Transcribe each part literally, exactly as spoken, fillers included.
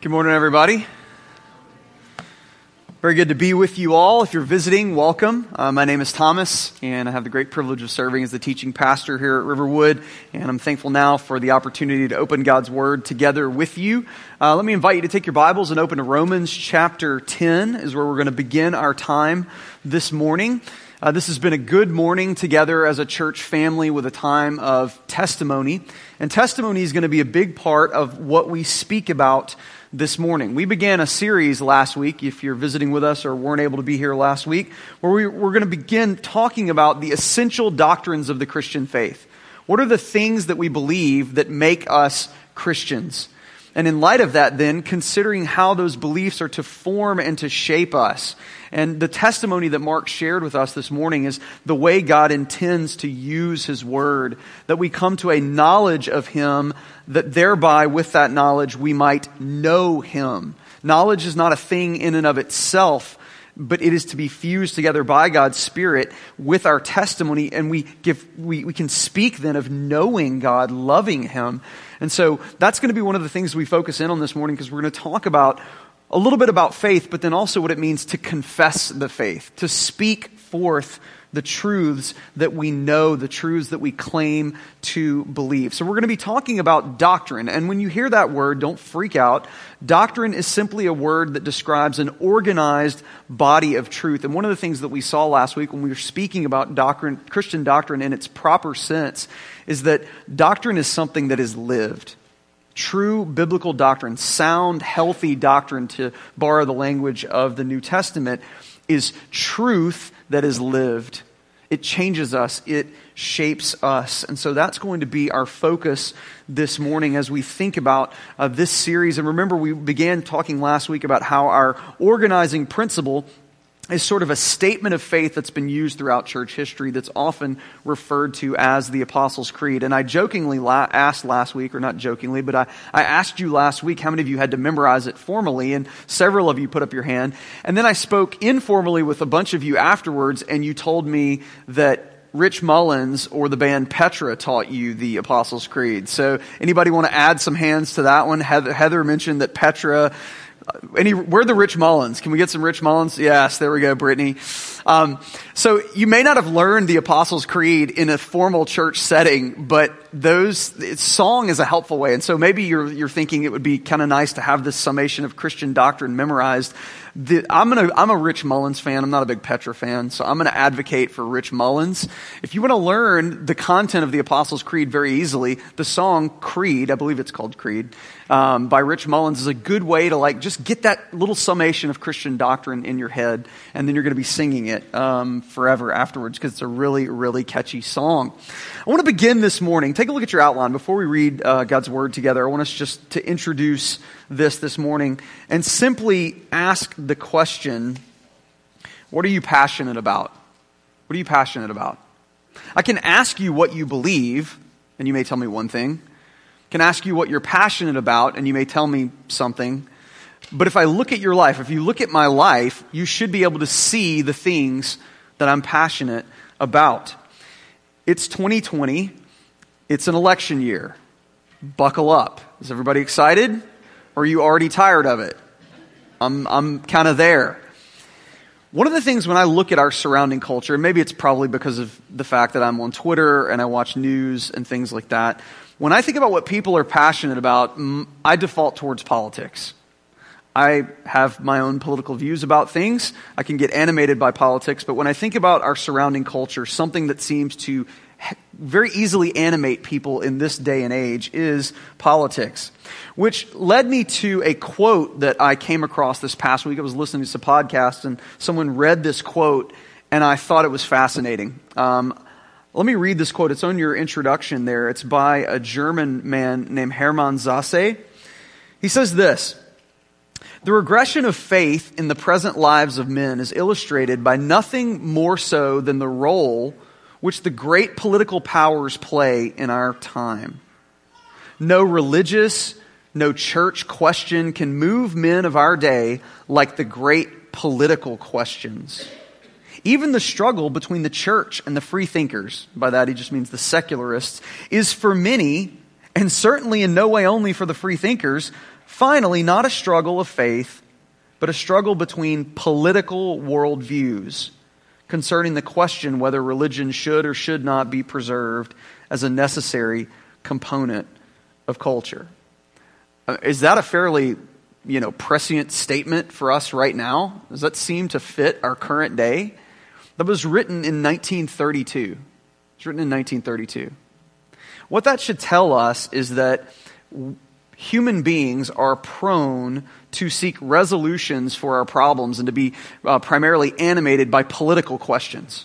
Good morning, everybody. Very good to be with you all. If you're visiting, welcome. Uh, my name is Thomas, and I have the great privilege of serving as the teaching pastor here at Riverwood, and I'm thankful now for the opportunity to open God's Word together with you. Uh, let me invite you to take your Bibles and open to Romans chapter ten, is where we're going to begin our time this morning. Uh, this has been a good morning together as a church family with a time of testimony, and testimony is going to be a big part of what we speak about this morning. We began a series last week, if you're visiting with us or weren't able to be here last week, where we, we're going to begin talking about the essential doctrines of the Christian faith. What are the things that we believe that make us Christians? And in light of that, then, considering how those beliefs are to form and to shape us. And the testimony that Mark shared with us this morning is the way God intends to use His Word, that we come to a knowledge of Him, that thereby, with that knowledge, we might know Him. Knowledge is not a thing in and of itself, but it is to be fused together by God's Spirit with our testimony, and we give we, we can speak then of knowing God, loving Him. And so that's going to be one of the things we focus in on this morning, because we're going to talk about a little bit about faith, but then also what it means to confess the faith, to speak forth the truths that we know, the truths that we claim to believe. So we're going to be talking about doctrine. And when you hear that word, don't freak out. Doctrine is simply a word that describes an organized body of truth. And one of the things that we saw last week when we were speaking about doctrine, Christian doctrine in its proper sense, is that doctrine is something that is lived. True biblical doctrine, sound, healthy doctrine, to borrow the language of the New Testament, is truth that is lived. It changes us. It shapes us. And so that's going to be our focus this morning as we think about uh, this series. And remember, we began talking last week about how our organizing principle is sort of a statement of faith that's been used throughout church history that's often referred to as the Apostles' Creed. And I jokingly la- asked last week, or not jokingly, but I, I asked you last week how many of you had to memorize it formally, and several of you put up your hand. And then I spoke informally with a bunch of you afterwards, and you told me that Rich Mullins or the band Petra taught you the Apostles' Creed. So anybody want to add some hands to that one? Heather, Heather mentioned that Petra... Any, where are the Rich Mullins? Can we get some Rich Mullins? Yes, there we go, Brittany. Um, so you may not have learned the Apostles' Creed in a formal church setting, but those it's, song is a helpful way. And so maybe you're you're thinking it would be kind of nice to have this summation of Christian doctrine memorized. The, I'm gonna I'm a Rich Mullins fan. I'm not a big Petra fan, so I'm gonna advocate for Rich Mullins. If you want to learn the content of the Apostles' Creed very easily, the song Creed, I believe it's called Creed, um, by Rich Mullins, is a good way to like just get that little summation of Christian doctrine in your head, and then you're going to be singing it um, forever afterwards, because it's a really, really catchy song. I want to begin this morning. Take a look at your outline. Before we read uh, God's Word together, I want us just to introduce this this morning and simply ask the question, what are you passionate about? What are you passionate about? I can ask you what you believe, and you may tell me one thing. I can ask you what you're passionate about, and you may tell me something. But if I look at your life, if you look at my life, you should be able to see the things that I'm passionate about. It's twenty twenty. It's an election year. Buckle up. Is everybody excited? Or are you already tired of it? I'm I'm kind of there. One of the things when I look at our surrounding culture, and maybe it's probably because of the fact that I'm on Twitter and I watch news and things like that, when I think about what people are passionate about, I default towards politics. I have my own political views about things. I can get animated by politics, but when I think about our surrounding culture, something that seems to very easily animate people in this day and age is politics, which led me to a quote that I came across this past week. I was listening to some podcast, and someone read this quote, and I thought it was fascinating. Um, let me read this quote. It's on your introduction there. It's by a German man named Hermann Sasse. He says this: "The regression of faith in the present lives of men is illustrated by nothing more so than the role which the great political powers play in our time. No religious, no church question can move men of our day like the great political questions. Even the struggle between the church and the free thinkers," by that he just means the secularists, "is for many, and certainly in no way only for the free thinkers, Finally, not a struggle of faith, but a struggle between political worldviews concerning the question whether religion should or should not be preserved as a necessary component of culture. Uh, is that a fairly, you know, prescient statement for us right now? Does that seem to fit our current day? That was written in nineteen thirty-two. It was written in nineteen thirty-two. What that should tell us is that human beings are prone to seek resolutions for our problems and to be uh, primarily animated by political questions.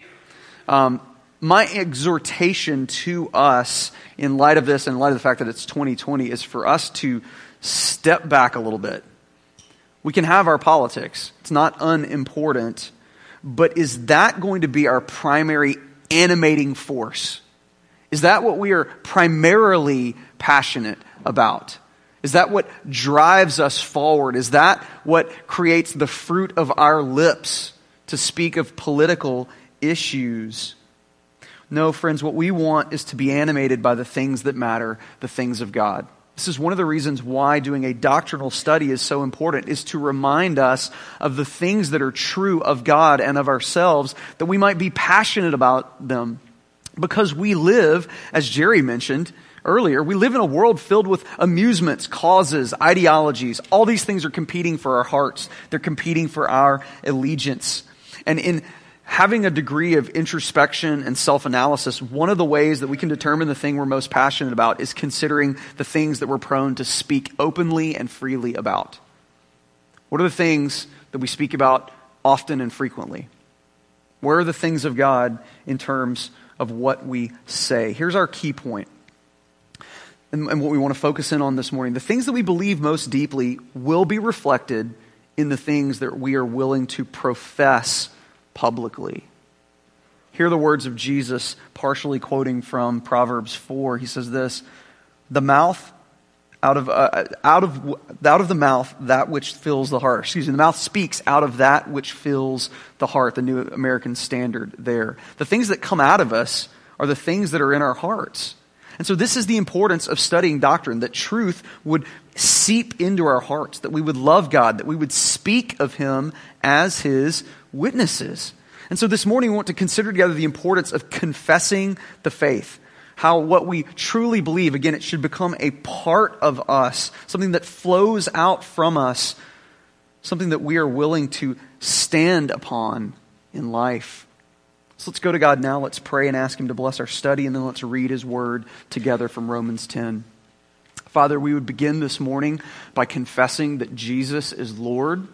Um, my exhortation to us in light of this, and in light of the fact that it's twenty twenty, is for us to step back a little bit. We can have our politics. It's not unimportant. But is that going to be our primary animating force? Is that what we are primarily passionate about? Is that what drives us forward? Is that what creates the fruit of our lips to speak of political issues? No, friends, what we want is to be animated by the things that matter, the things of God. This is one of the reasons why doing a doctrinal study is so important, is to remind us of the things that are true of God and of ourselves, that we might be passionate about them. Because we live, as Jerry mentioned earlier, we live in a world filled with amusements, causes, ideologies. All these things are competing for our hearts. They're competing for our allegiance. And in having a degree of introspection and self-analysis, one of the ways that we can determine the thing we're most passionate about is considering the things that we're prone to speak openly and freely about. What are the things that we speak about often and frequently? Where are the things of God in terms of what we say? Here's our key point, and, and what we want to focus in on this morning. The things that we believe most deeply will be reflected in the things that we are willing to profess publicly. Hear the words of Jesus, partially quoting from Proverbs four. He says this: "The mouth out of uh, out of out of the mouth that which fills the heart." Excuse me. The mouth speaks out of that which fills the heart. The New American Standard. There, the things that come out of us are the things that are in our hearts. And so this is the importance of studying doctrine, that truth would seep into our hearts, that we would love God, that we would speak of Him as His witnesses. And so this morning we want to consider together the importance of confessing the faith. How what we truly believe, again, it should become a part of us, something that flows out from us, something that we are willing to stand upon in life. So let's go to God now. Let's pray and ask Him to bless our study, and then let's read His Word together from Romans ten. Father, we would begin this morning by confessing that Jesus is Lord.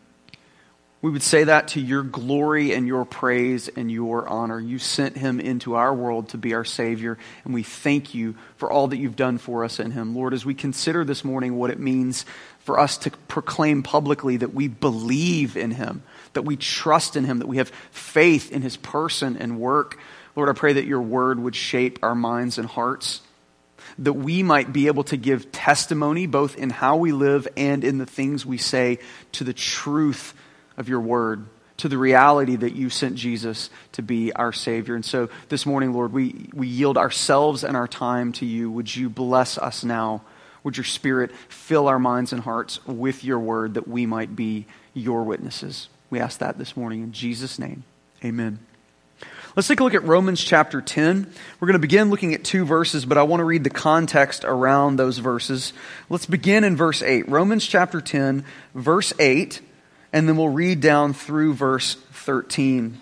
We would say that to your glory and your praise and your honor. You sent Him into our world to be our Savior, and we thank you for all that you've done for us in Him. Lord, as we consider this morning what it means for us to proclaim publicly that we believe in Him, that we trust in Him, that we have faith in His person and work, Lord, I pray that your word would shape our minds and hearts, that we might be able to give testimony both in how we live and in the things we say to the truth of your word, to the reality that you sent Jesus to be our Savior. And so this morning, Lord, we, we yield ourselves and our time to you. Would you bless us now? Would your Spirit fill our minds and hearts with your word, that we might be your witnesses? We ask that this morning in Jesus' name. Amen. Let's take a look at Romans chapter ten. We're going to begin looking at two verses, but I want to read the context around those verses. Let's begin in verse eight. Romans chapter ten, verse eight. And then we'll read down through verse thirteen.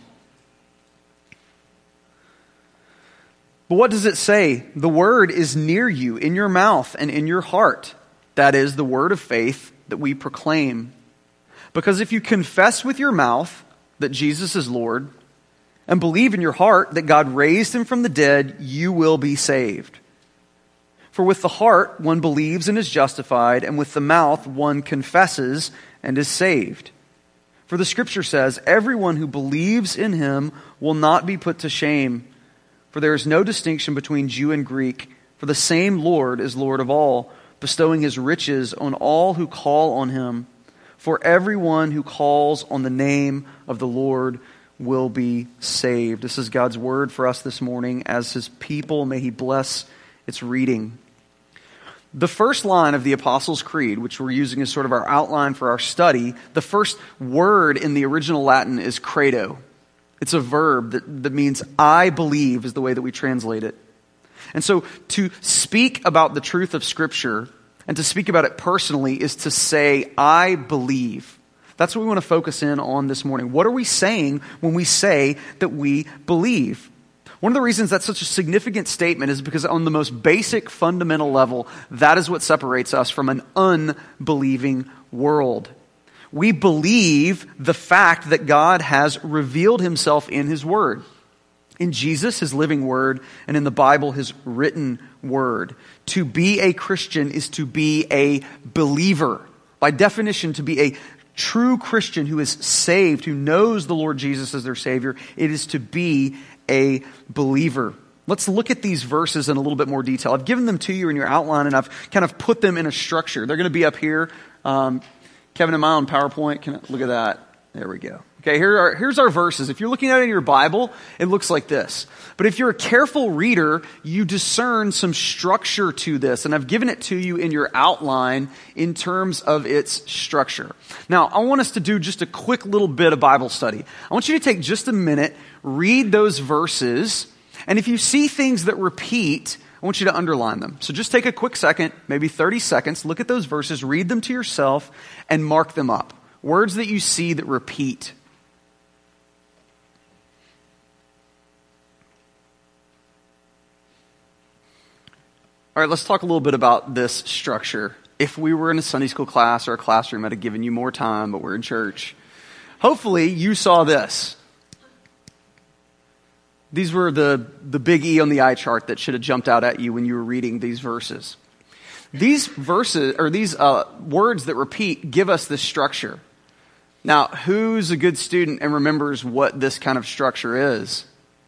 But what does it say? The word is near you, in your mouth and in your heart. That is the word of faith that we proclaim. Because if you confess with your mouth that Jesus is Lord, and believe in your heart that God raised Him from the dead, you will be saved. For with the heart one believes and is justified, and with the mouth one confesses and is saved. For the Scripture says, everyone who believes in Him will not be put to shame. For there is no distinction between Jew and Greek, for the same Lord is Lord of all, bestowing His riches on all who call on Him. For everyone who calls on the name of the Lord will be saved. This is God's word for us this morning as His people. May He bless its reading. The first line of the Apostles' Creed, which we're using as sort of our outline for our study, the first word in the original Latin is credo. It's a verb that, that means I believe is the way that we translate it. And so to speak about the truth of Scripture and to speak about it personally is to say, I believe. That's what we want to focus in on this morning. What are we saying when we say that we believe? One of the reasons that's such a significant statement is because on the most basic, fundamental level, that is what separates us from an unbelieving world. We believe the fact that God has revealed himself in his word. In Jesus, his living word, and in the Bible, his written word. To be a Christian is to be a believer. By definition, to be a true Christian who is saved, who knows the Lord Jesus as their Savior, it is to be a believer. Let's look at these verses in a little bit more detail. I've given them to you in your outline, and I've kind of put them in a structure. They're going to be up here. Um, Kevin, am I on PowerPoint? Can I, look at that. There we go. Okay, here are, here's our verses. If you're looking at it in your Bible, it looks like this. But if you're a careful reader, you discern some structure to this. And I've given it to you in your outline in terms of its structure. Now, I want us to do just a quick little bit of Bible study. I want you to take just a minute, read those verses, and if you see things that repeat, I want you to underline them. So just take a quick second, maybe thirty seconds, look at those verses, read them to yourself, and mark them up. Words that you see that repeat. All right, let's talk a little bit about this structure. If we were in a Sunday school class or a classroom, I'd have given you more time, but we're in church. Hopefully, you saw this. These were the, the big E on the eye chart that should have jumped out at you when you were reading these verses. These verses, or these uh, words that repeat, give us this structure. Now, who's a good student and remembers what this kind of structure is?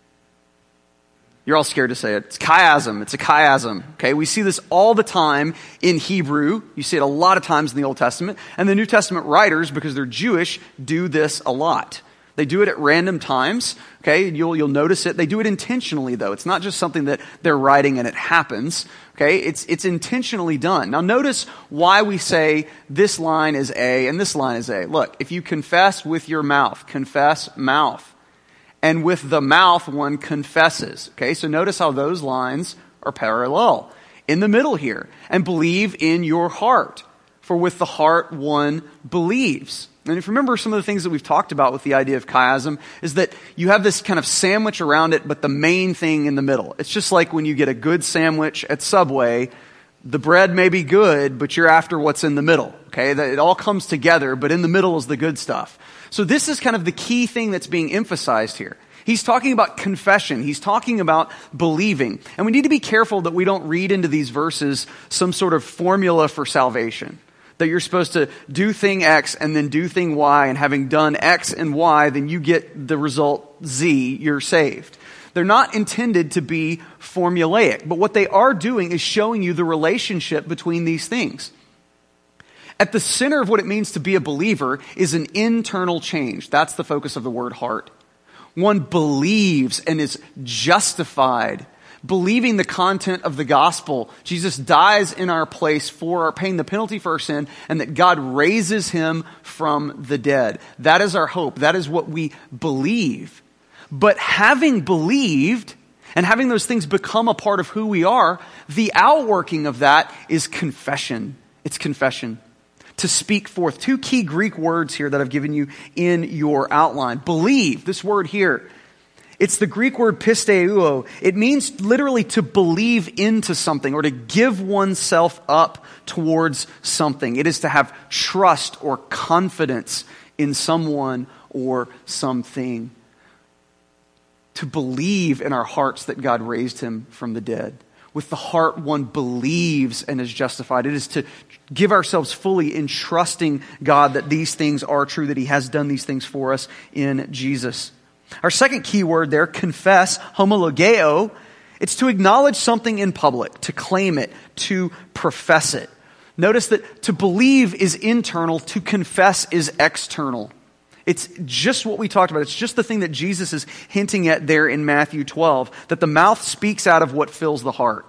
You're all scared to say it. It's chiasm. It's a chiasm. Okay, we see this all the time in Hebrew. You see it a lot of times in the Old Testament. And the New Testament writers, because they're Jewish, do this a lot. They do it at random times. Okay, you'll you'll notice it. They do it intentionally, though. It's not just something that they're writing and it happens. Okay, it's it's intentionally done. Now, notice why we say this line is A and this line is A. Look, if you confess with your mouth, confess mouth. And with the mouth, one confesses. Okay, so notice how those lines are parallel. In the middle here. And believe in your heart. For with the heart, one believes. And if you remember some of the things that we've talked about with the idea of chiasm, is that you have this kind of sandwich around it, but the main thing in the middle. It's just like when you get a good sandwich at Subway, the bread may be good, but you're after what's in the middle. Okay, it all comes together, but in the middle is the good stuff. So this is kind of the key thing that's being emphasized here. He's talking about confession. He's talking about believing. And we need to be careful that we don't read into these verses some sort of formula for salvation. That you're supposed to do thing X and then do thing Y, and having done X and Y, then you get the result Z, you're saved. They're not intended to be formulaic, but what they are doing is showing you the relationship between these things. At the center of what it means to be a believer is an internal change. That's the focus of the word heart. One believes and is justified, believing the content of the gospel. Jesus dies in our place for our paying the penalty for our sin, and that God raises him from the dead. That is our hope. That is what we believe. But having believed and having those things become a part of who we are, the outworking of that is confession. It's confession. To speak forth. Two key Greek words here that I've given you in your outline. Believe, this word here, it's the Greek word pisteuo. It means literally to believe into something or to give oneself up towards something. It is to have trust or confidence in someone or something. To believe in our hearts that God raised him from the dead. With the heart, one believes and is justified. It is to give ourselves fully in trusting God that these things are true, that he has done these things for us in Jesus. Our second key word there, confess, homologeo, it's to acknowledge something in public, to claim it, to profess it. Notice that to believe is internal, to confess is external. It's just what we talked about. It's just the thing that Jesus is hinting at there in Matthew twelve, that the mouth speaks out of what fills the heart.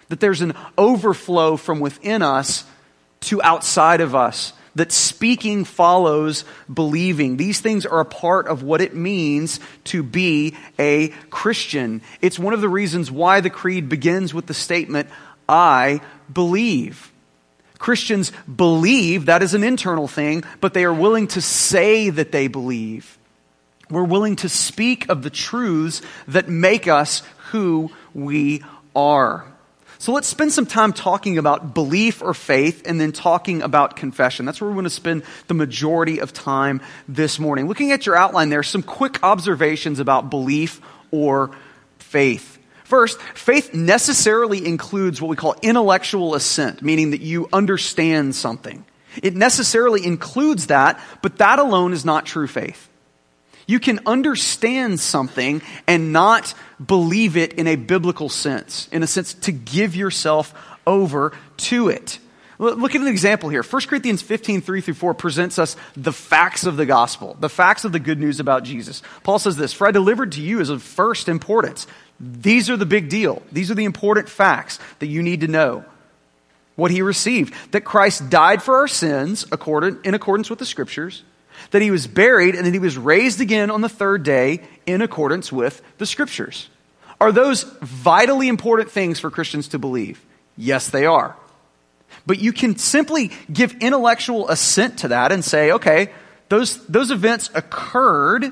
that there's an overflow from within us to outside of us, that speaking follows believing. These things are a part of what it means to be a Christian. It's one of the reasons why the creed begins with the statement, I believe. Christians believe, that is an internal thing, but they are willing to say that they believe. We're willing to speak of the truths that make us who we are. So let's spend some time talking about belief or faith and then talking about confession. That's where we're going to spend the majority of time this morning. Looking at your outline there, some quick observations about belief or faith. First, faith necessarily includes what we call intellectual assent, meaning that you understand something. It necessarily includes that, but that alone is not true faith. You can understand something and not believe it in a biblical sense, in a sense to give yourself over to it. Look at an example here. First Corinthians fifteen, three through four presents us the facts of the gospel, the facts of the good news about Jesus. Paul says this, for I delivered to you as of first importance. These are the big deal. These are the important facts that you need to know. What he received, that Christ died for our sins according, in accordance with the scriptures, that he was buried and that he was raised again on the third day in accordance with the scriptures. Are those vitally important things for Christians to believe? Yes, they are. But you can simply give intellectual assent to that and say, okay, those, those events occurred,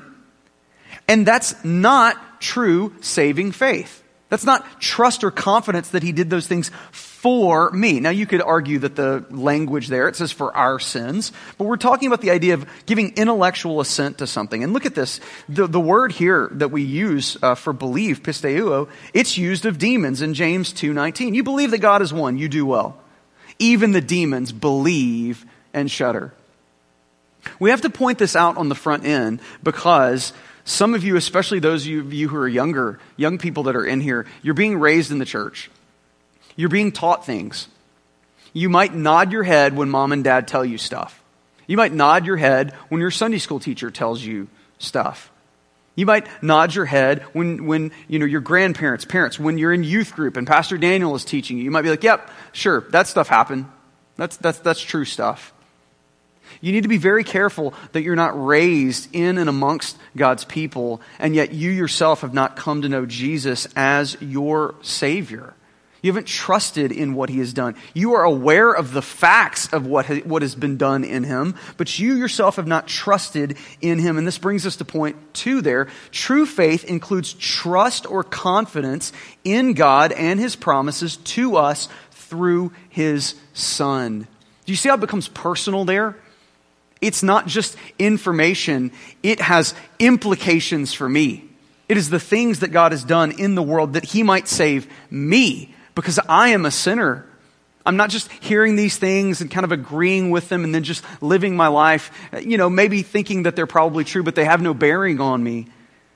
and that's not true saving faith. That's not trust or confidence that he did those things for me. Now, you could argue that the language there, it says for our sins, but we're talking about the idea of giving intellectual assent to something. And look at this. The, the word here that we use uh, for believe, pisteuo, it's used of demons in James two nineteen. You believe that God is one, you do well. Even the demons believe and shudder. We have to point this out on the front end because some of you, especially those of you who are younger, young people that are in here, you're being raised in the church. You're being taught things. You might nod your head when mom and dad tell you stuff. You might nod your head when your Sunday school teacher tells you stuff. You might nod your head when, when you know, your grandparents, parents, when you're in youth group and Pastor Daniel is teaching you. You might be like, yep, sure, that stuff happened. That's, that's, that's true stuff. You need to be very careful that you're not raised in and amongst God's people, and yet you yourself have not come to know Jesus as your Savior. You haven't trusted in what he has done. You are aware of the facts of what, ha- what has been done in him, but you yourself have not trusted in him. And this brings us to point two there. True faith includes trust or confidence in God and his promises to us through his Son. Do you see how it becomes personal there? It's not just information. It has implications for me. It is the things that God has done in the world that he might save me. Because I am a sinner. I'm not just hearing these things and kind of agreeing with them and then just living my life, you know, maybe thinking that they're probably true, but they have no bearing on me.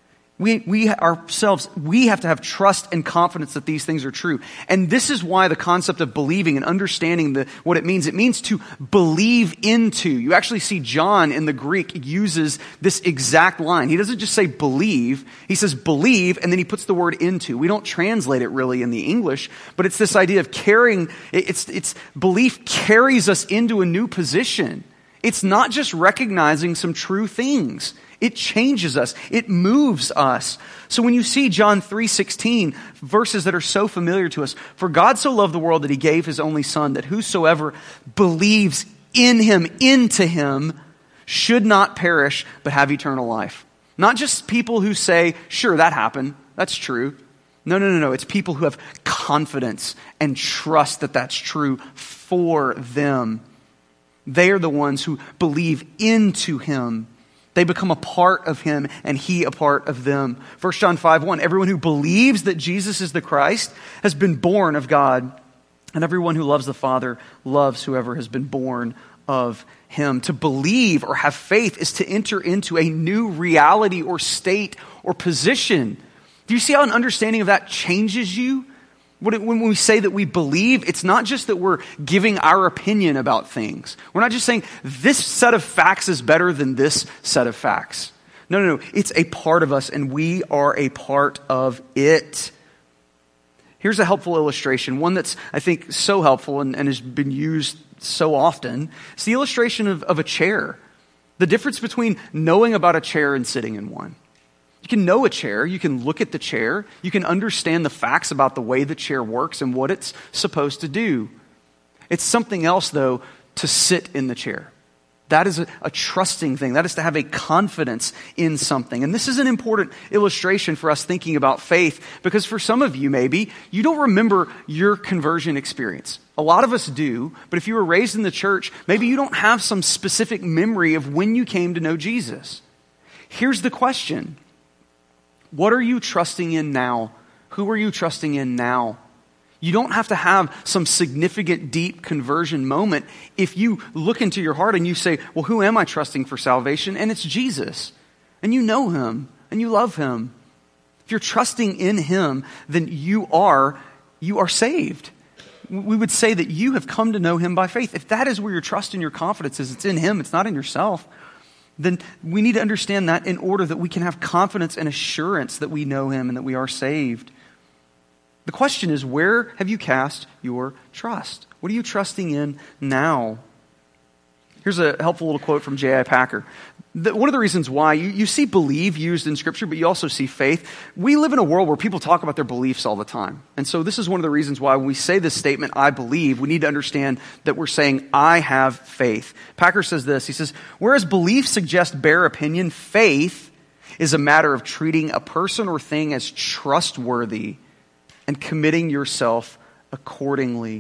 We, we ourselves, we have to have trust and confidence that these things are true. And this is why the concept of believing and understanding the, what it means, it means to believe into. You actually see John in the Greek uses this exact line. He doesn't just say believe, he says believe, and then he puts the word into. We don't translate it really in the English, but it's this idea of carrying, it's, it's belief carries us into a new position. It's not just recognizing some true things. It changes us. It moves us. So when you see John three sixteen, verses that are so familiar to us, for God so loved the world that he gave his only Son, that whosoever believes in him, into him, should not perish, but have eternal life. Not just people who say, sure, that happened. That's true. No, no, no, no. It's people who have confidence and trust that that's true for them. They are the ones who believe into him. They become a part of him and he a part of them. First John five one, everyone who believes that Jesus is the Christ has been born of God. And everyone who loves the Father loves whoever has been born of him. To believe or have faith is to enter into a new reality or state or position. Do you see how an understanding of that changes you? When we say that we believe, it's not just that we're giving our opinion about things. We're not just saying this set of facts is better than this set of facts. No, no, no. It's a part of us and we are a part of it. Here's a helpful illustration, one that's, I think, so helpful and, and has been used so often. It's the illustration of, of a chair. The difference between knowing about a chair and sitting in one. You can know a chair, you can look at the chair, you can understand the facts about the way the chair works and what it's supposed to do. It's something else, though, to sit in the chair. That is a, a trusting thing. That is to have a confidence in something. And this is an important illustration for us thinking about faith, because for some of you, maybe, you don't remember your conversion experience. A lot of us do, but if you were raised in the church, maybe you don't have some specific memory of when you came to know Jesus. Here's the question. What are you trusting in now? Who are you trusting in now? You don't have to have some significant, deep conversion moment if you look into your heart and you say, well, who am I trusting for salvation? And it's Jesus. And you know him and you love him. If you're trusting in him, then you are, you are saved. We would say that you have come to know him by faith. If that is where your trust and your confidence is, it's in him, it's not in yourself, then we need to understand that in order that we can have confidence and assurance that we know him and that we are saved. The question is, where have you cast your trust? What are you trusting in now? Here's a helpful little quote from J I Packer. The, one of the reasons why you, you see believe used in Scripture, but you also see faith. We live in a world where people talk about their beliefs all the time. And so this is one of the reasons why when we say this statement, I believe, we need to understand that we're saying, I have faith. Packer says this, he says, whereas belief suggests bare opinion, faith is a matter of treating a person or thing as trustworthy and committing yourself accordingly.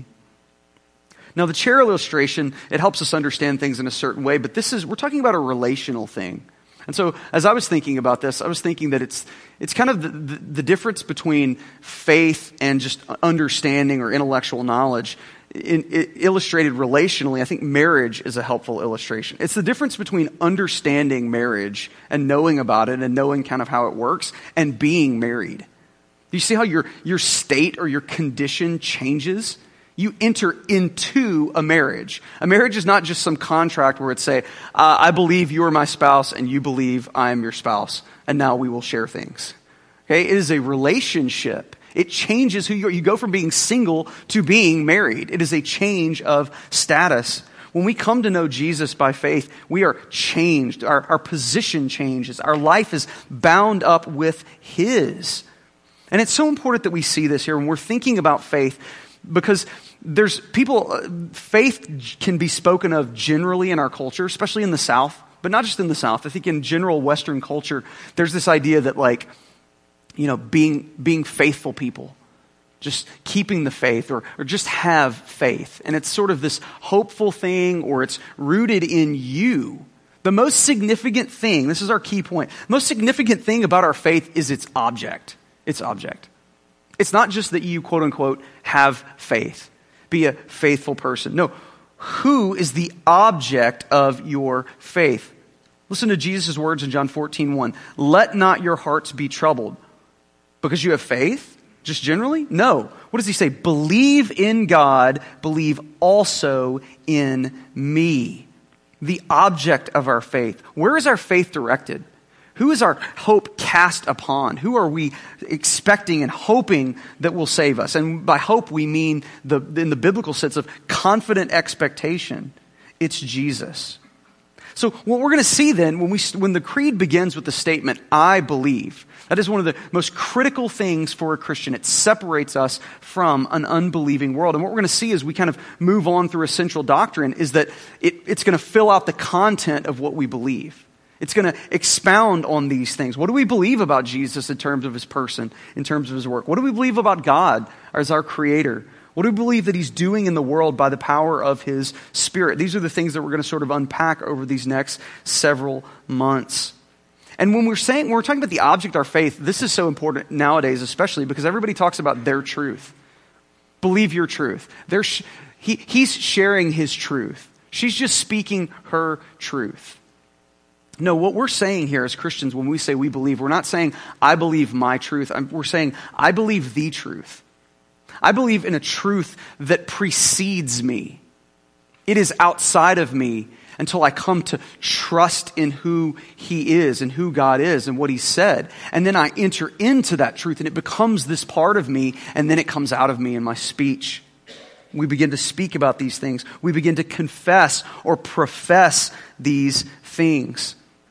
Now, the chair illustration, it helps us understand things in a certain way, but this is, we're talking about a relational thing. And so, as I was thinking about this, I was thinking that it's it's kind of the, the, the difference between faith and just understanding or intellectual knowledge. In, in, illustrated relationally, I think marriage is a helpful illustration. It's the difference between understanding marriage and knowing about it and knowing kind of how it works and being married. You see how your, your state or your condition changes? You enter into a marriage. A marriage is not just some contract where it's say, uh, I believe you are my spouse and you believe I am your spouse, and now we will share things. Okay, it is a relationship. It changes who you are. You go from being single to being married. It is a change of status. When we come to know Jesus by faith, we are changed. Our, our position changes. Our life is bound up with his. And it's so important that we see this here when we're thinking about faith, because there's people, faith can be spoken of generally in our culture, especially in the South, but not just in the South. I think in general Western culture, there's this idea that like, you know, being being faithful people, just keeping the faith or, or just have faith. And it's sort of this hopeful thing, or it's rooted in you. The most significant thing, this is our key point, most significant thing about our faith is its object. Its object. It's not just that you, quote unquote, have faith. Be a faithful person. No, who is the object of your faith? Listen to Jesus' words in John fourteen one. Let not your hearts be troubled. Because you have faith? Just generally? No. What does he say? Believe in God. Believe also in me. The object of our faith. Where is our faith directed? Who is our hope cast upon? Who are we expecting and hoping that will save us? And by hope, we mean the in the biblical sense of confident expectation. It's Jesus. So what we're going to see then, when we when the creed begins with the statement, I believe, that is one of the most critical things for a Christian. It separates us from an unbelieving world. And what we're going to see as we kind of move on through essential doctrine is that it, it's going to fill out the content of what we believe. It's going to expound on these things. What do we believe about Jesus in terms of his person, in terms of his work? What do we believe about God as our creator? What do we believe that he's doing in the world by the power of his Spirit? These are the things that we're going to sort of unpack over these next several months. And when we're saying, when we're talking about the object of our faith, this is so important nowadays, especially because everybody talks about their truth. Believe your truth. They're sh- he, he's sharing his truth. She's just speaking her truth. No, what we're saying here as Christians when we say we believe, we're not saying, I believe my truth. We're saying, I believe the truth. I believe in a truth that precedes me. It is outside of me, until I come to trust in who he is and who God is and what he said. And then I enter into that truth and it becomes this part of me, and then it comes out of me in my speech. We begin to speak about these things. We begin to confess or profess these things.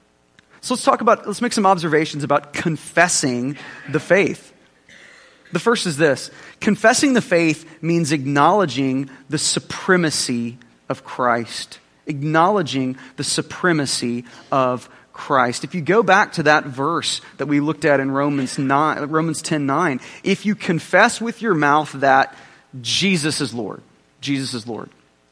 So let's talk about, let's make some observations about confessing the faith. The first is this: confessing the faith means acknowledging the supremacy of Christ. Acknowledging the supremacy of Christ. If you go back to that verse that we looked at in Romans nine, Romans ten nine, if you confess with your mouth that Jesus is Lord, Jesus is Lord.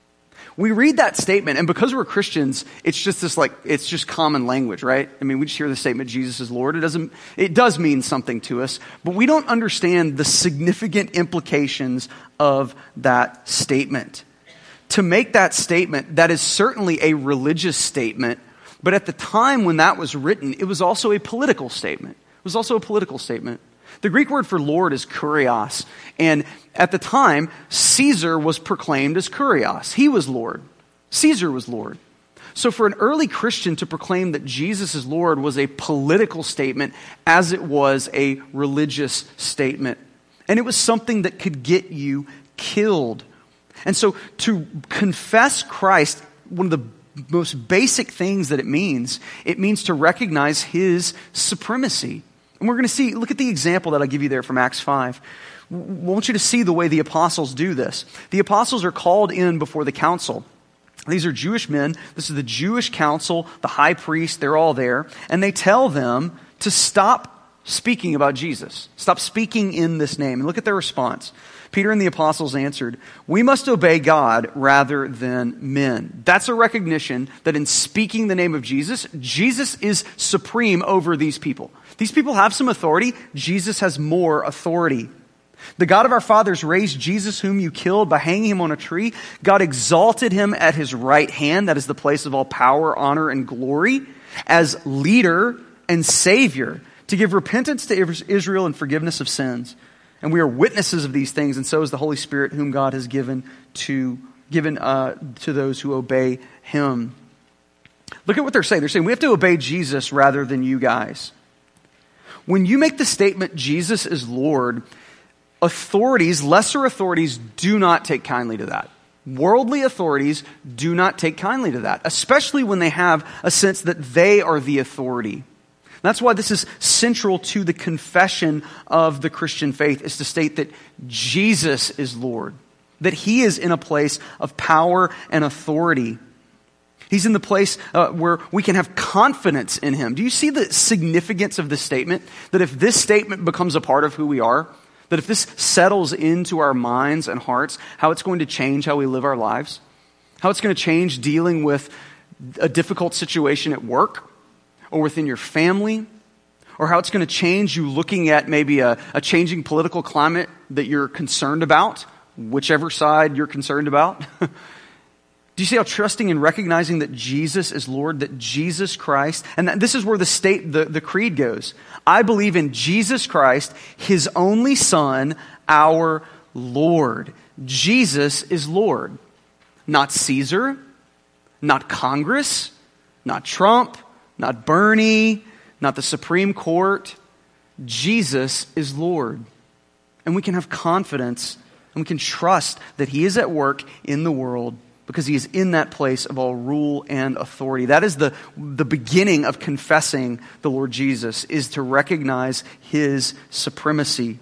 We read that statement, and because we're Christians, it's just this like, it's just common language, right? I mean, we just hear the statement, Jesus is Lord. It doesn't, it does mean something to us, but we don't understand the significant implications of that statement. To make that statement, that is certainly a religious statement, but at the time when that was written, it was also a political statement. It was also a political statement. The Greek word for Lord is kurios, and at the time, Caesar was proclaimed as kurios. He was Lord. Caesar was Lord. So for an early Christian to proclaim that Jesus is Lord was a political statement as it was a religious statement. And it was something that could get you killed. And so to confess Christ, one of the most basic things that it means, it means to recognize his supremacy. And we're going to see, look at the example that I give you there from Acts five. I want you to see the way the apostles do this. The apostles are called in before the council. These are Jewish men. This is the Jewish council, the high priest, they're all there. And they tell them to stop speaking about Jesus. Stop speaking in this name. And look at their response. Peter and the apostles answered, "We must obey God rather than men." That's a recognition that in speaking the name of Jesus, Jesus is supreme over these people. These people have some authority. Jesus has more authority. The God of our fathers raised Jesus, whom you killed by hanging him on a tree. God exalted him at his right hand, that is the place of all power, honor, and glory, as leader and savior, to give repentance to Israel and forgiveness of sins. And we are witnesses of these things, and so is the Holy Spirit, whom God has given to given uh, to those who obey him. Look at what they're saying. They're saying we have to obey Jesus rather than you guys. When you make the statement, Jesus is Lord, authorities, lesser authorities, do not take kindly to that. Worldly authorities do not take kindly to that, especially when they have a sense that they are the authority. That's why this is central to the confession of the Christian faith, is to state that Jesus is Lord, that he is in a place of power and authority. He's in the place uh, where we can have confidence in him. Do you see the significance of this statement? That if this statement becomes a part of who we are, that if this settles into our minds and hearts, how it's going to change how we live our lives, how it's going to change dealing with a difficult situation at work, or within your family, or how it's going to change you looking at maybe a, a changing political climate that you're concerned about, whichever side you're concerned about. Do you see how trusting and recognizing that Jesus is Lord, that Jesus Christ, and that this is where the state, the, the creed goes. I believe in Jesus Christ, his only Son, our Lord. Jesus is Lord. Not Caesar, not Congress, not Trump, not Bernie, not the Supreme Court. Jesus is Lord. And we can have confidence and we can trust that he is at work in the world because he is in that place of all rule and authority. That is the, the beginning of confessing the Lord Jesus, is to recognize his supremacy.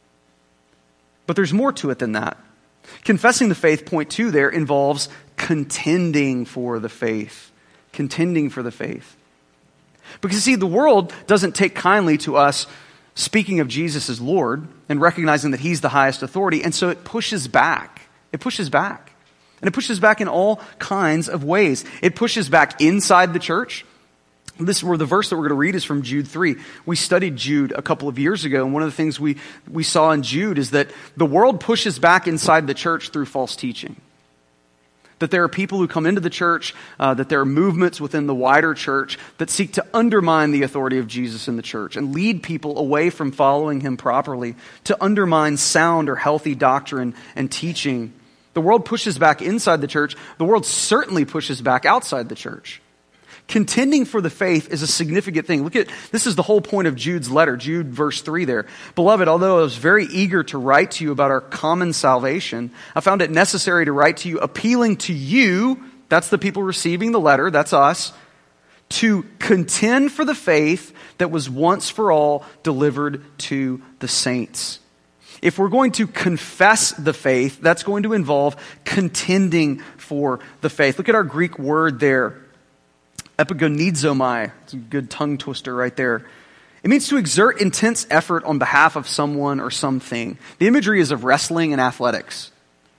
But there's more to it than that. Confessing the faith, point two there, involves contending for the faith. Contending for the faith. Because, see, the world doesn't take kindly to us speaking of Jesus as Lord and recognizing that he's the highest authority, and so it pushes back. It pushes back. And it pushes back in all kinds of ways. It pushes back inside the church. This is where the verse that we're going to read is from Jude three. We studied Jude a couple of years ago, and one of the things we, we saw in Jude is that the world pushes back inside the church through false teaching. That there are people who come into the church, uh, that there are movements within the wider church that seek to undermine the authority of Jesus in the church and lead people away from following him properly, to undermine sound or healthy doctrine and teaching. The world pushes back inside the church. The world certainly pushes back outside the church. Contending for the faith is a significant thing. Look at, this is the whole point of Jude's letter, Jude verse three there. Beloved, although I was very eager to write to you about our common salvation, I found it necessary to write to you appealing to you, that's the people receiving the letter, that's us, to contend for the faith that was once for all delivered to the saints. If we're going to confess the faith, that's going to involve contending for the faith. Look at our Greek word there. Epigonizomai. It's a good tongue twister right there. It means to exert intense effort on behalf of someone or something. The imagery is of wrestling and athletics.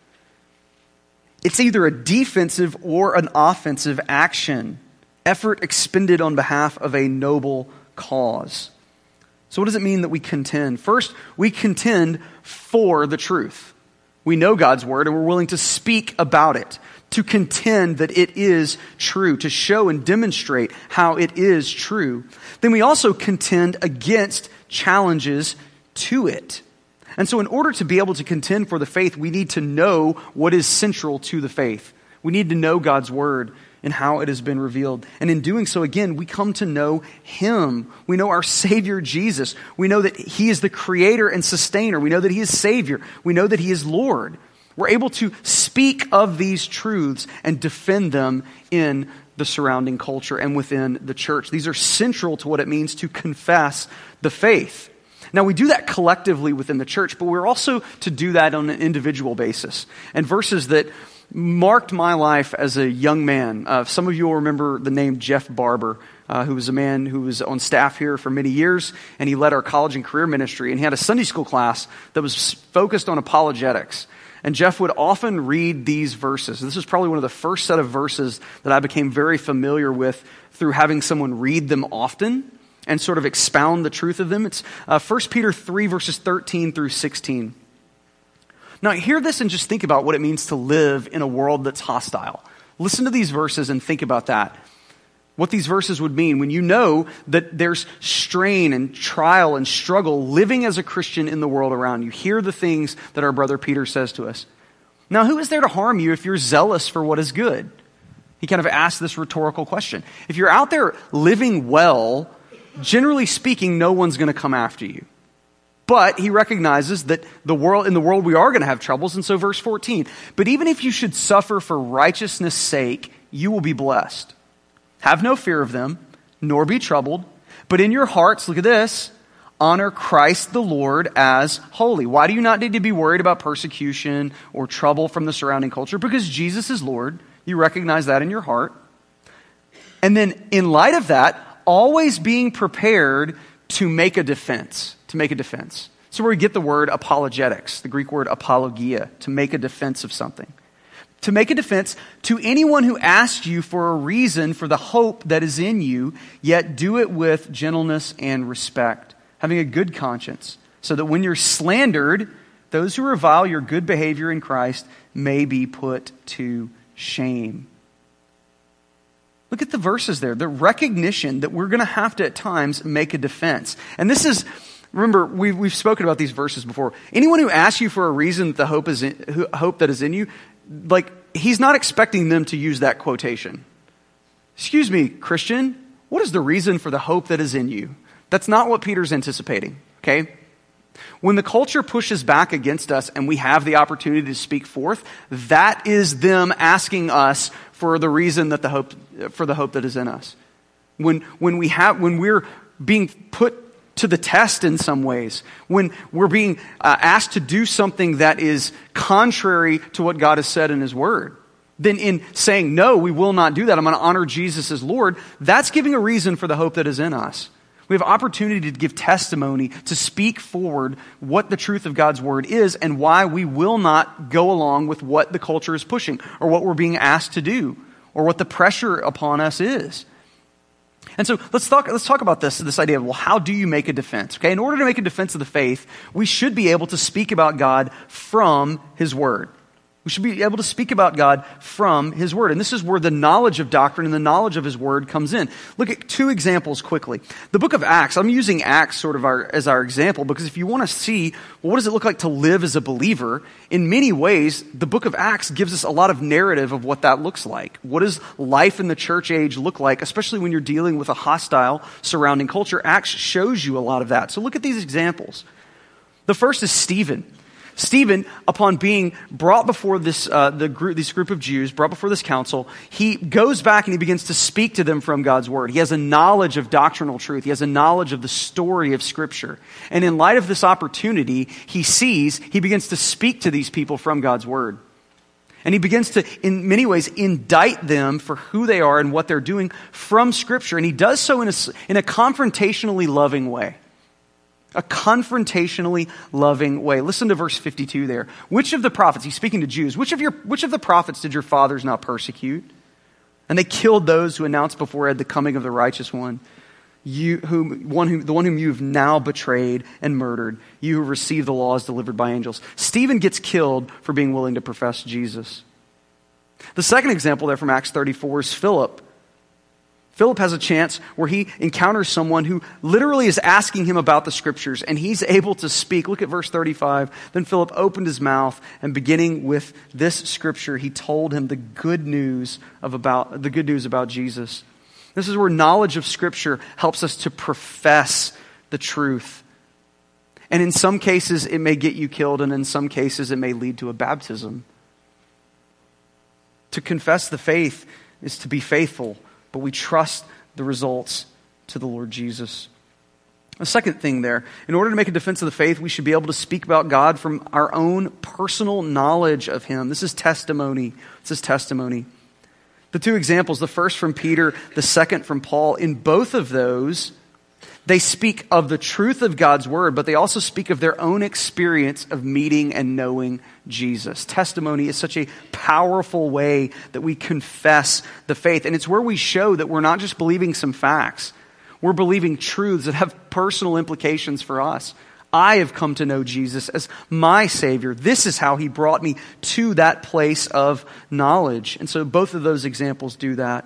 It's either a defensive or an offensive action. Effort expended on behalf of a noble cause. So what does it mean that we contend? First, we contend for the truth. We know God's word and we're willing to speak about it, to contend that it is true, to show and demonstrate how it is true. Then we also contend against challenges to it. And so in order to be able to contend for the faith, we need to know what is central to the faith. We need to know God's word and how it has been revealed. And in doing so, again, we come to know Him. We know our Savior, Jesus. We know that He is the creator and sustainer. We know that He is Savior. We know that He is Lord. We're able to speak of these truths and defend them in the surrounding culture and within the church. These are central to what it means to confess the faith. Now, we do that collectively within the church, but we're also to do that on an individual basis. And verses that marked my life as a young man. Uh, some of you will remember the name Jeff Barber, uh, who was a man who was on staff here for many years, and he led our college and career ministry, and he had a Sunday school class that was focused on apologetics. And Jeff would often read these verses. This was probably one of the first set of verses that I became very familiar with through having someone read them often and sort of expound the truth of them. It's uh, First Peter three, verses thirteen through sixteen. Now, hear this and just think about what it means to live in a world that's hostile. Listen to these verses and think about that. What these verses would mean when you know that there's strain and trial and struggle living as a Christian in the world around you. Hear the things that our brother Peter says to us. Now, who is there to harm you if you're zealous for what is good? He kind of asked this rhetorical question. If you're out there living well, generally speaking, no one's going to come after you. But he recognizes that the world in the world we are going to have troubles. And so verse fourteen, but even if you should suffer for righteousness' sake, you will be blessed. Have no fear of them, nor be troubled. But in your hearts, look at this, honor Christ the Lord as holy. Why do you not need to be worried about persecution or trouble from the surrounding culture? Because Jesus is Lord. You recognize that in your heart. And then in light of that, always being prepared to make a defense. To make a defense. So where we get the word apologetics, the Greek word apologia, to make a defense of something. To make a defense to anyone who asks you for a reason for the hope that is in you, yet do it with gentleness and respect, having a good conscience, so that when you're slandered, those who revile your good behavior in Christ may be put to shame. Look at the verses there, the recognition that we're going to have to at times make a defense. And this is, remember, we've, we've spoken about these verses before. Anyone who asks you for a reason that the hope is in, hope that is in you, like, he's not expecting them to use that quotation. Excuse me, Christian, what is the reason for the hope that is in you? That's not what Peter's anticipating, okay? When the culture pushes back against us and we have the opportunity to speak forth, that is them asking us for the reason that the hope, for the hope that is in us. When, when we have, when we're being put to the test in some ways, when we're being uh, asked to do something that is contrary to what God has said in His Word, then in saying, no, we will not do that, I'm going to honor Jesus as Lord, that's giving a reason for the hope that is in us. We have opportunity to give testimony, to speak forward what the truth of God's Word is and why we will not go along with what the culture is pushing or what we're being asked to do or what the pressure upon us is. And so let's talk, let's talk about this, this idea of, well, how do you make a defense? Okay, in order to make a defense of the faith, we should be able to speak about God from His Word. We should be able to speak about God from His Word. And this is where the knowledge of doctrine and the knowledge of His Word comes in. Look at two examples quickly. The book of Acts, I'm using Acts sort of our, as our example because if you want to see, well, what does it look like to live as a believer, in many ways, the book of Acts gives us a lot of narrative of what that looks like. What does life in the church age look like, especially when you're dealing with a hostile surrounding culture? Acts shows you a lot of that. So look at these examples. The first is Stephen. Stephen, upon being brought before this uh, the group, this group of Jews, brought before this council, he goes back and he begins to speak to them from God's Word. He has a knowledge of doctrinal truth. He has a knowledge of the story of Scripture. And in light of this opportunity, he sees, he begins to speak to these people from God's Word. And he begins to, in many ways, indict them for who they are and what they're doing from Scripture. And he does so in a, in a confrontationally loving way. A confrontationally loving way. Listen to verse fifty-two there. Which of the prophets, he's speaking to Jews, which of your which of the prophets did your fathers not persecute? And they killed those who announced beforehand the coming of the righteous one. You whom one whom the one whom you've now betrayed and murdered, you who received the laws delivered by angels. Stephen gets killed for being willing to profess Jesus. The second example there from Acts thirty-four is Philip. Philip has a chance where he encounters someone who literally is asking him about the Scriptures, and he's able to speak. Look at verse thirty-five. Then Philip opened his mouth, and beginning with this Scripture, he told him the good news of about the good news about Jesus. This is where knowledge of Scripture helps us to profess the truth. And in some cases, it may get you killed, and in some cases, it may lead to a baptism. To confess the faith is to be faithful, but we trust the results to the Lord Jesus. The second thing there, in order to make a defense of the faith, we should be able to speak about God from our own personal knowledge of Him. This is testimony. This is testimony. The two examples, the first from Peter, the second from Paul, in both of those, they speak of the truth of God's Word, but they also speak of their own experience of meeting and knowing Jesus. Testimony is such a powerful way that we confess the faith. And it's where we show that we're not just believing some facts. We're believing truths that have personal implications for us. I have come to know Jesus as my Savior. This is how He brought me to that place of knowledge. And so both of those examples do that.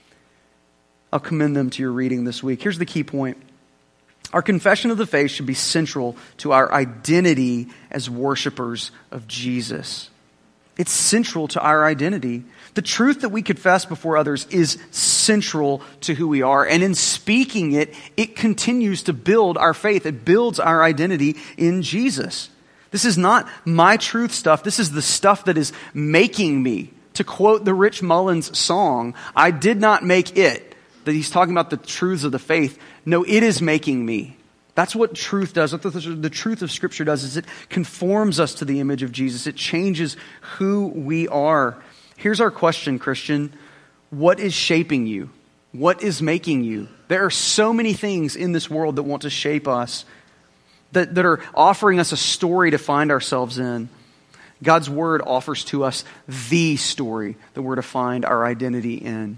I'll commend them to your reading this week. Here's the key point. Our confession of the faith should be central to our identity as worshipers of Jesus. It's central to our identity. The truth that we confess before others is central to who we are. And in speaking it, it continues to build our faith. It builds our identity in Jesus. This is not my truth stuff. This is the stuff that is making me. To quote the Rich Mullins song, I did not make it. That he's talking about the truths of the faith. No, it is making me. That's what truth does. What the, the truth of Scripture does is it conforms us to the image of Jesus. It changes who we are. Here's our question, Christian. What is shaping you? What is making you? There are so many things in this world that want to shape us, that, that are offering us a story to find ourselves in. God's Word offers to us the story that we're to find our identity in.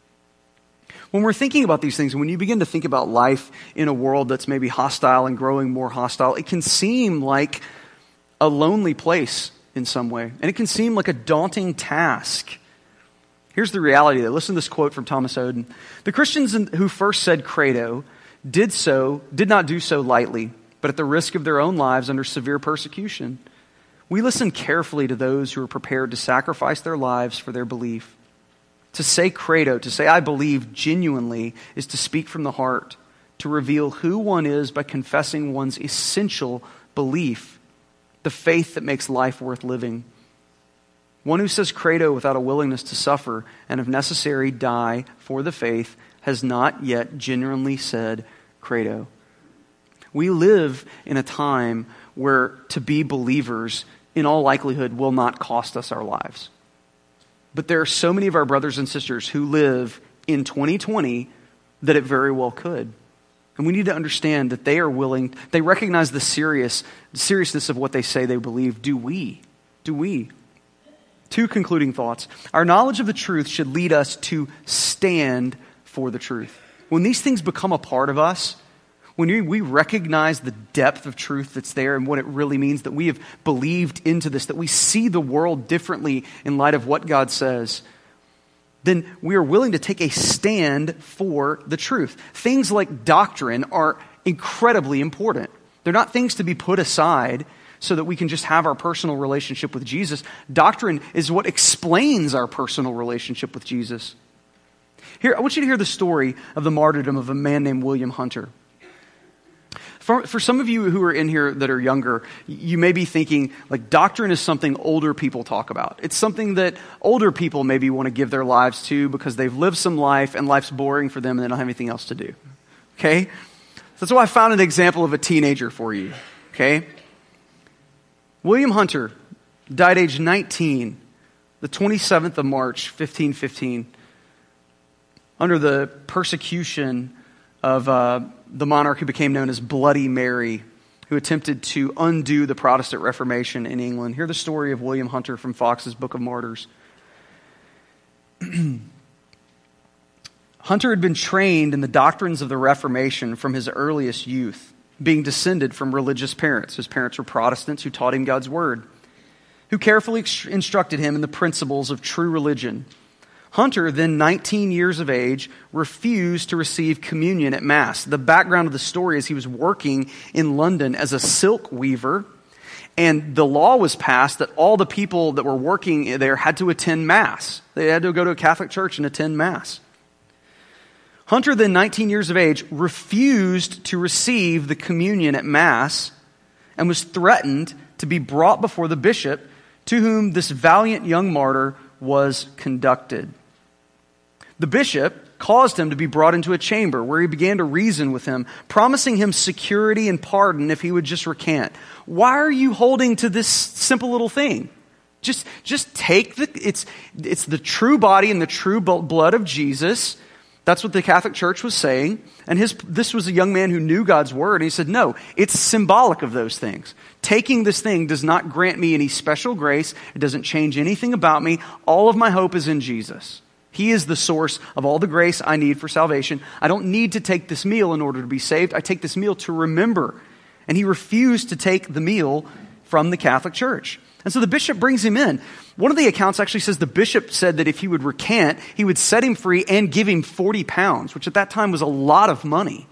When we're thinking about these things, when you begin to think about life in a world that's maybe hostile and growing more hostile, it can seem like a lonely place in some way. And it can seem like a daunting task. Here's the reality though. Listen to this quote from Thomas Oden. The Christians who first said credo did so, did not do so lightly, but at the risk of their own lives under severe persecution. We listen carefully to those who are prepared to sacrifice their lives for their belief. To say credo, to say I believe genuinely, is to speak from the heart, to reveal who one is by confessing one's essential belief, the faith that makes life worth living. One who says credo without a willingness to suffer and if necessary die for the faith has not yet genuinely said credo. We live in a time where to be believers in all likelihood will not cost us our lives. But there are so many of our brothers and sisters who live in twenty twenty that it very well could. And we need to understand that they are willing, they recognize the serious the seriousness of what they say they believe. Do we? Do we? Two concluding thoughts. Our knowledge of the truth should lead us to stand for the truth. When these things become a part of us, when we, we recognize the depth of truth that's there and what it really means, that we have believed into this, that we see the world differently in light of what God says, then we are willing to take a stand for the truth. Things like doctrine are incredibly important. They're not things to be put aside so that we can just have our personal relationship with Jesus. Doctrine is what explains our personal relationship with Jesus. Here, I want you to hear the story of the martyrdom of a man named William Hunter. For, for some of you who are in here that are younger, you may be thinking, like, doctrine is something older people talk about. It's something that older people maybe want to give their lives to because they've lived some life and life's boring for them and they don't have anything else to do. Okay? That's why I found an example of a teenager for you. Okay? William Hunter died age nineteen, the twenty-seventh of March, fifteen fifteen, under the persecution of uh, the monarch who became known as Bloody Mary, who attempted to undo the Protestant Reformation in England. Hear the story of William Hunter from Fox's Book of Martyrs. Hunter had been trained in the doctrines of the Reformation from his earliest youth, being descended from religious parents. His parents were Protestants who taught him God's word, who carefully instructed him in the principles of true religion. Hunter, then nineteen years of age, refused to receive communion at Mass. The background of the story is he was working in London as a silk weaver, and the law was passed that all the people that were working there had to attend Mass. They had to go to a Catholic church and attend Mass. Hunter, then nineteen years of age, refused to receive the communion at Mass and was threatened to be brought before the bishop, to whom this valiant young martyr was conducted. The bishop caused him to be brought into a chamber where he began to reason with him, promising him security and pardon if he would just recant. Why are you holding to this simple little thing? Just, just take the, it's, it's the true body and the true blood of Jesus. That's what the Catholic Church was saying. And his, this was a young man who knew God's word. And he said, no, it's symbolic of those things. Taking this thing does not grant me any special grace. It doesn't change anything about me. All of my hope is in Jesus. He is the source of all the grace I need for salvation. I don't need to take this meal in order to be saved. I take this meal to remember. And he refused to take the meal from the Catholic Church. And so the bishop brings him in. One of the accounts actually says the bishop said that if he would recant, he would set him free and give him forty pounds, which at that time was a lot of money.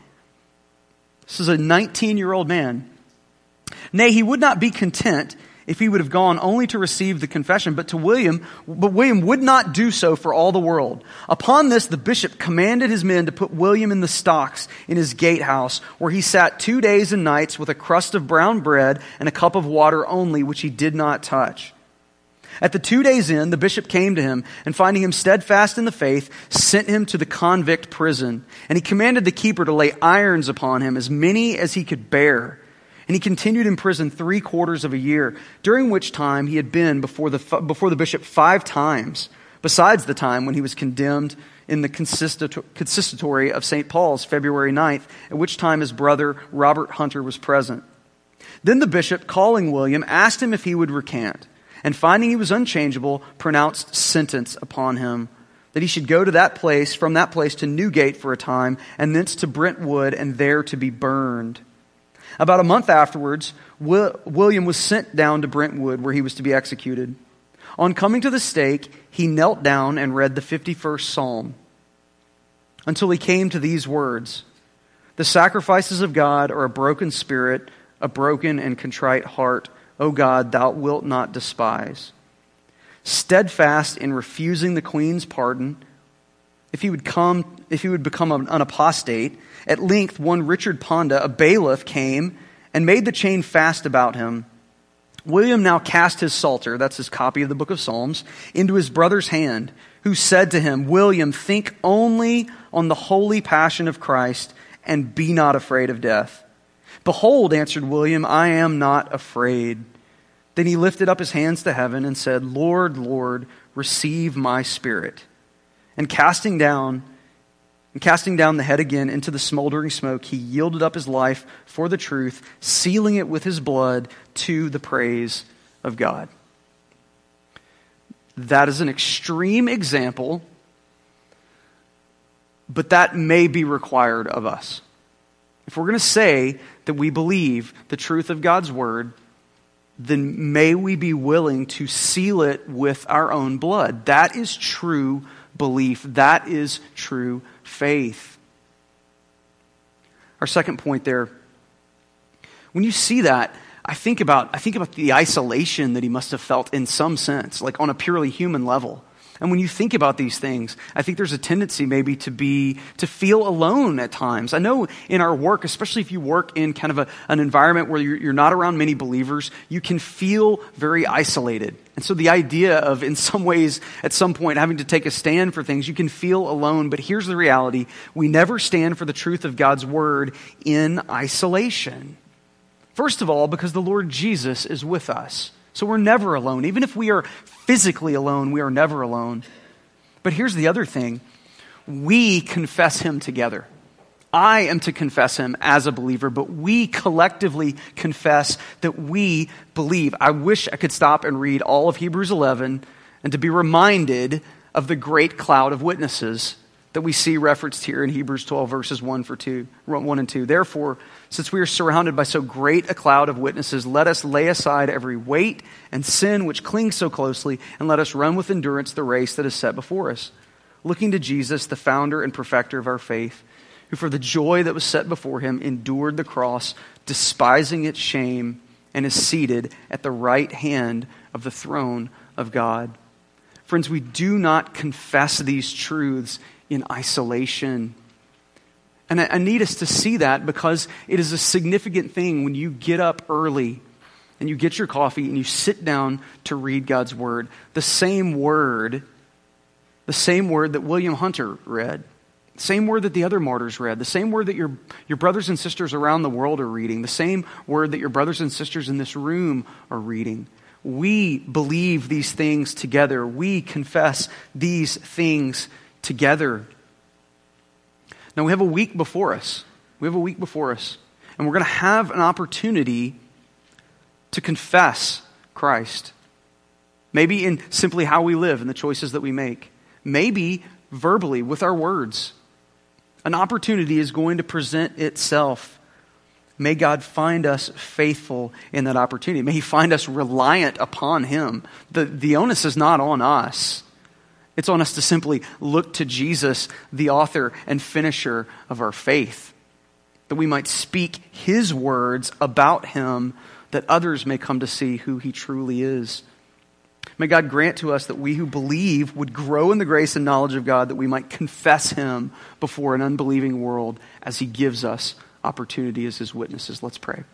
This is a nineteen-year-old man. Nay, he would not be content if he would have gone only to receive the confession, but to William, but William would not do so for all the world. Upon this, the bishop commanded his men to put William in the stocks in his gatehouse, where he sat two days and nights with a crust of brown bread and a cup of water only, which he did not touch. At the two days' end, the bishop came to him, and finding him steadfast in the faith, sent him to the convict prison. And he commanded the keeper to lay irons upon him, as many as he could bear. And he continued in prison three quarters of a year, during which time he had been before the before the bishop five times, besides the time when he was condemned in the consistory of Saint Paul's, February ninth, at which time his brother Robert Hunter was present. Then the bishop, calling William, asked him if he would recant, and finding he was unchangeable, pronounced sentence upon him, that he should go to that place, from that place to Newgate for a time, and thence to Brentwood, and there to be burned. About a month afterwards, William was sent down to Brentwood, where he was to be executed. On coming to the stake, he knelt down and read the fifty-first Psalm, until he came to these words: "The sacrifices of God are a broken spirit, a broken and contrite heart. O God, thou wilt not despise." Steadfast in refusing the queen's pardon, if he would come, if he would become an apostate, at length one Richard Ponda, a bailiff, came and made the chain fast about him. William now cast his psalter, that's his copy of the book of Psalms, into his brother's hand, who said to him, "William, think only on the holy passion of Christ, and be not afraid of death." "Behold," answered William, "I am not afraid." Then he lifted up his hands to heaven and said, "Lord, Lord, receive my spirit." And casting down, and casting down the head again into the smoldering smoke, he yielded up his life for the truth, sealing it with his blood to the praise of God. That is an extreme example, but that may be required of us. If we're going to say that we believe the truth of God's word, then may we be willing to seal it with our own blood. That is true belief. That is true faith. Our second point there, when you see that, I think about I think about the isolation that he must have felt in some sense, like on a purely human level. And when you think about these things, I think there's a tendency maybe to be, to feel alone at times. I know in our work, especially if you work in kind of a, an environment where you're, you're not around many believers, you can feel very isolated. And so the idea of, in some ways, at some point having to take a stand for things, you can feel alone. But here's the reality. We never stand for the truth of God's word in isolation. First of all, because the Lord Jesus is with us. So we're never alone. Even if we are physically alone, we are never alone. But here's the other thing. We confess him together. I am to confess him as a believer, but we collectively confess that we believe. I wish I could stop and read all of Hebrews eleven and to be reminded of the great cloud of witnesses that we see referenced here in Hebrews twelve, verses one for two, one and two. Therefore, since we are surrounded by so great a cloud of witnesses, let us lay aside every weight and sin which clings so closely, and let us run with endurance the race that is set before us, looking to Jesus, the founder and perfecter of our faith, who for the joy that was set before him endured the cross, despising its shame, and is seated at the right hand of the throne of God. Friends, we do not confess these truths in isolation. And I need us to see that because it is a significant thing when you get up early and you get your coffee and you sit down to read God's word. The same word, the same word that William Hunter read, the same word that the other martyrs read, the same word that your, your brothers and sisters around the world are reading, the same word that your brothers and sisters in this room are reading. We believe these things together. We confess these things together. Now we have a week before us. We have a week before us. And we're going to have an opportunity to confess Christ. Maybe in simply how we live and the choices that we make. Maybe verbally with our words. An opportunity is going to present itself. May God find us faithful in that opportunity. May he find us reliant upon him. The, the onus is not on us. It's on us to simply look to Jesus, the author and finisher of our faith, that we might speak his words about him, that others may come to see who he truly is. May God grant to us that we who believe would grow in the grace and knowledge of God, that we might confess him before an unbelieving world as he gives us opportunity as his witnesses. Let's pray.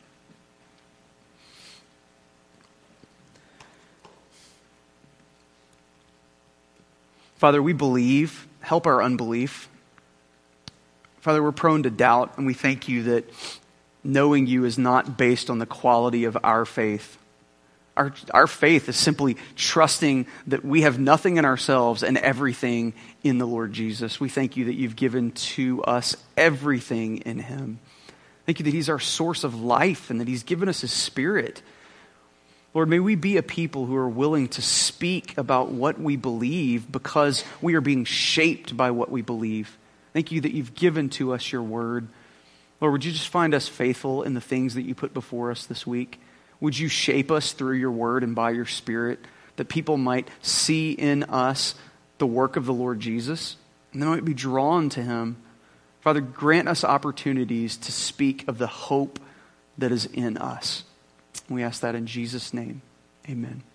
Father, we believe. Help our unbelief. Father, we're prone to doubt, and we thank you that knowing you is not based on the quality of our faith. Our, our faith is simply trusting that we have nothing in ourselves and everything in the Lord Jesus. We thank you that you've given to us everything in him. Thank you that he's our source of life and that he's given us his Spirit. Lord, may we be a people who are willing to speak about what we believe because we are being shaped by what we believe. Thank you that you've given to us your word. Lord, would you just find us faithful in the things that you put before us this week? Would you shape us through your word and by your Spirit that people might see in us the work of the Lord Jesus and they might be drawn to him? Father, grant us opportunities to speak of the hope that is in us. We ask that in Jesus' name. Amen.